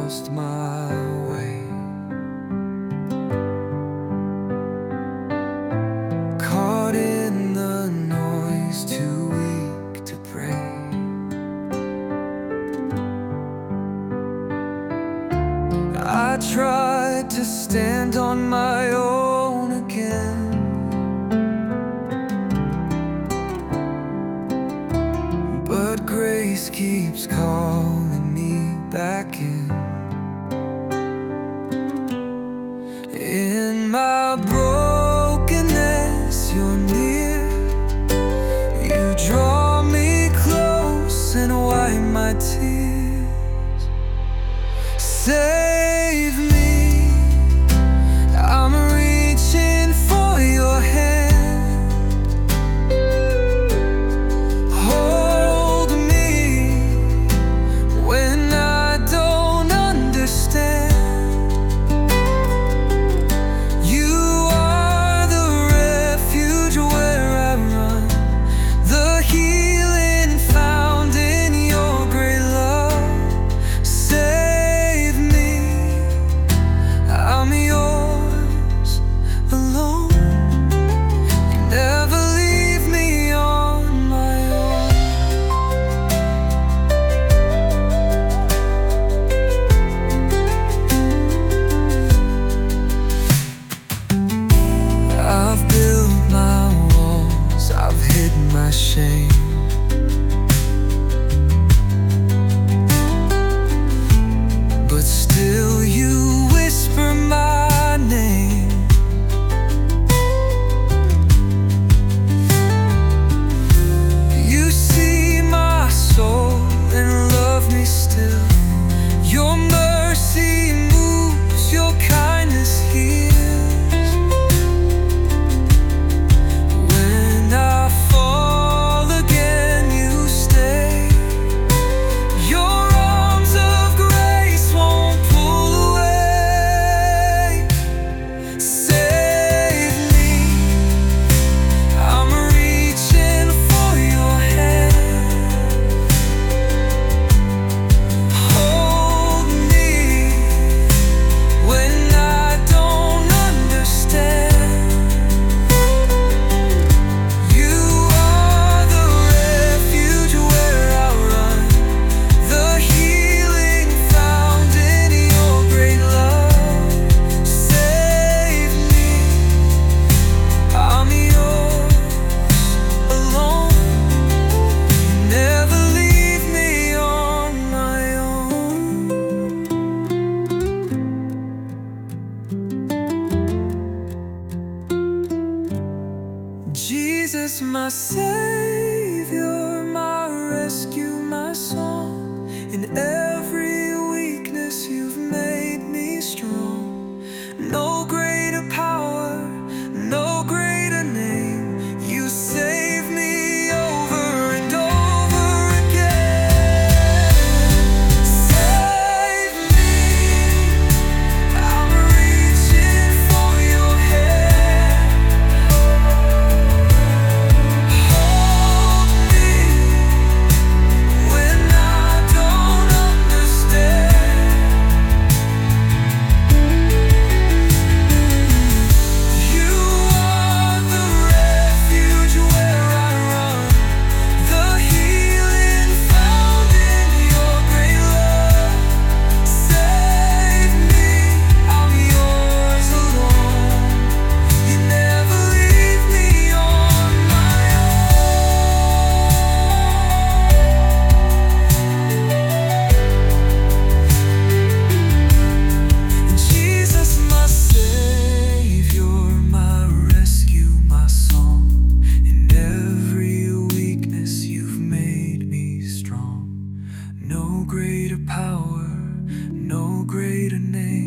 lost my way. Caught in the noise, too weak to pray. I tried to stand on my own again, but grace keeps calling me back in. In my brokenness, you're near. You draw me close and wipe my tears. Save me, I'm reaching for your hand. Hold me when I don't understand. You are the refuge where I run, the healing found in your great love. Save me, I'm yours alone. You never leave me on my own. I've built my walls, I've hidden my shame, but still you whisper my name. You see my soul and love me still. Your mercy moves, your kindness heals. When I fall again, you stay. Your arms of grace won't pull away. Save me, I'm reaching for your hand. Hold me when I don't understand. You are the refuge where I run, the healing found in your great love. Save me, I'm yours alone. You never leave me on my own. Jesus, my Savior, my rescue, my song. In every weakness, you've made me strong. No greater power, no greater name. You save me over and over again. Save me, I'm reaching for your hand. Hold me when I don't understand. You are the refuge where I run, the healing found in your great love. Save me, I'm yours alone. You never leave me on my own. Jesus, my Savior, my rescue, my song. In every weakness, you've made me strong. No greater power, no greater name.